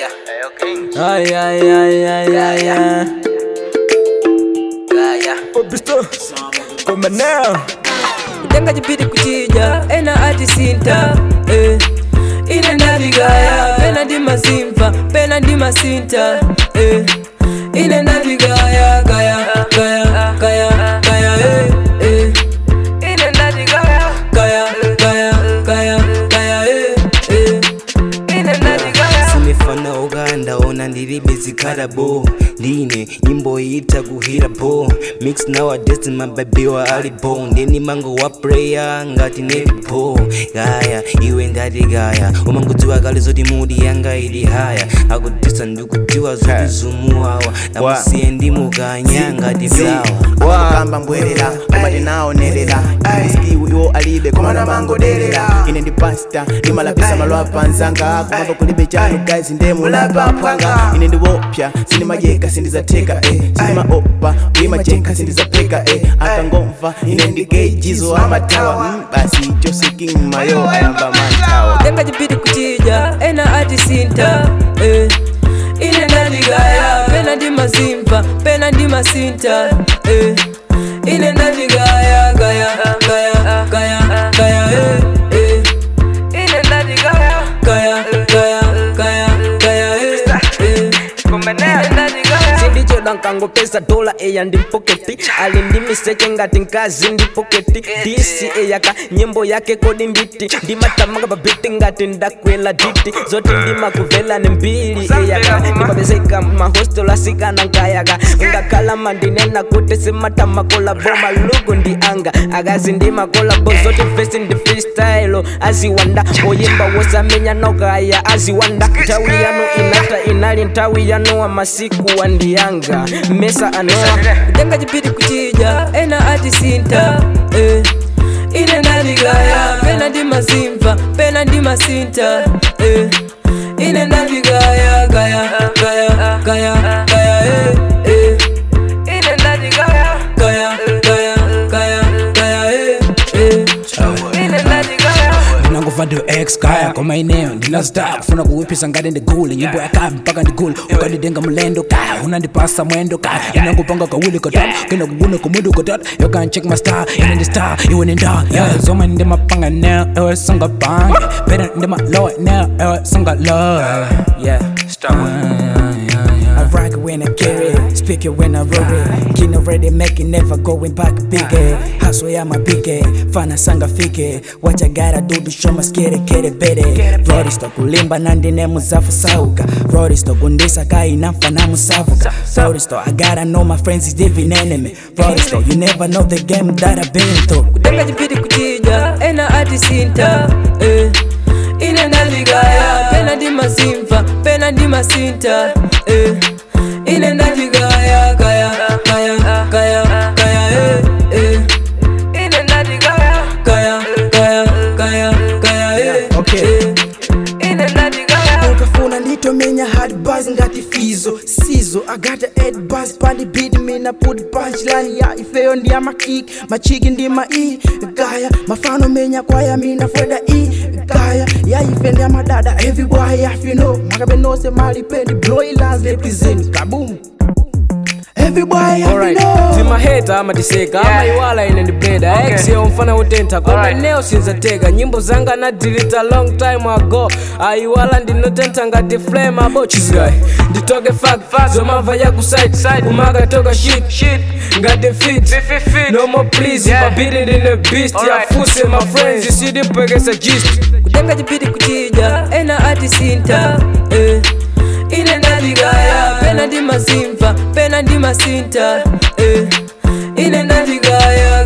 Ay, ay, ay, ay, ay, ay. Obisto, come now. Kujenga jipiti kuchija, ena ati sinta. Ina navigaya, pena di masimfa, pena di masinta. Ina navigaya, gaya, gaya, gaya, gaya, Ina navigaya, gaya, gaya, gaya, gaya, Ina navigaya. Simefana Uganda, ona ndiribe karabo. Line, nyimbo ita kuhira bo. Mix nowadays mababy wa alibo. Ndeni mango wa prayer, ngati netipo. Gaya, iwe ngati gaya. Umangudziwa kale zoti mudi yanga ili haya. Akutisa ndikudziwa zoti zumuwawa. Namusiye ndimukanya ngati flower. Wakamba mbwerera, umati naonerera. Skiwi iwo alibe, komana mango derera. Ine ndi pasta, ndimalapisa malwapa nzanga. Kumamba kulibe chano guys, ndemulapa pwanga. Ine ndi wopya, sinimajeka sindizateka sinima opa uimachenka sindizapeka akangomva ine ndi gejizo amatawa basi Jose King mayo ayamba mantawa. Kujenga jipiti kuchija, ena ati sinta. Ine navigaya, pena di masimfa, pena di masinta. Ine navigaya, gaya, gaya, gaya, gaya, Ine navigaya, gaya, gaya, gaya, gaya, Sindicho dankango pesa dola eya ndi mpoketi. Ali ndi miseke ngati nkazi ndi poketi. DC eyaka nyimbo yake kodi nditi. Ndimatamanga babiti ngati ndakwela diti. Zoti ndimakuvela ni mbili eyaka. Ndimabezeka mahostel asikana nkayaka. Ngakala mandinena kuti simatama kolabo. Malugu ndi anga agazi ndima kolabo. Zoti face ndi freestyle aziwanda. Oyimba wosamenya nogaya aziwanda. Ntawi yano inata inali ntawi yano wa masiku wandiyanga. Mesa anoa kujenga jipiti kuchija, ena ati sinta. Ine navigaya, pena di masimfa, pena di masinta. Ine navigaya, gaya, gaya, gaya, gaya, Ine navigaya, gaya, gaya, gaya, gaya, Ine navigaya. Ndinangova ndo ex kaya kwa maeneo ndinazita kufuna kuwipisa ngati ndigule nyimbo ya kaya mpaka ndigule ukandidenga mulendo kaya unandipasa mwendo kaya inangopanga kawili katatu kena kuguna kumudu katatu you can check my star ine ndi star iwe ni nda yeah zoma ndima panga now ewe songa bange pera ndima low now ewe songa low yeah stop I rock it when I carry it, speak it when I roll it. King already making, never going back bigger. Hustle ya my bigger, fana sanga fike. What I gotta do to show my skere kere bere. Rodi sto kulimba nandi ne muzafu sauka. Rodi sto kundisa kai nafa na musafuka. Rodi sto I gotta know my friends is living enemy. Rodi sto you never know the game that I've been through. Kujenga jipiti kuchija, ena ati sinta. Ine navigaya, pena di masimfa, pena di masinta. Ine navigaya, gaya, gaya, gaya, gaya, Ine navigaya, gaya, gaya, gaya, gaya, Okay. Ine navigaya. Ukafuna ndito menya hard buzz ngati fizo sizo I got the head buzz pandi beat me na put punchline ya ifeyo ndi ama kick machiki ndi ma e gaya mafano menya kwa ya mina fweda e gaya ya ifendi ama dada every boy ya fino makabe no se mali pendi broilers represent kaboom. Every boy Alright, zima heta ama tiseka ama iwala ine ndi beda X yo mfana utenta kwa neo sinzatega nyimbo zanga na delete a long time ago aiwala ndinotenta ngati flame abo chizgai nditoke fact zomava ya kuside umaga toka shit ngati fit no more please babiri ndine beast ya fuse my friends you see the pegesa gist kujenga jipiti kuchija ena ati sinta Ine navigaya, pena di masimfa, pena di masinta. Ine navigaya,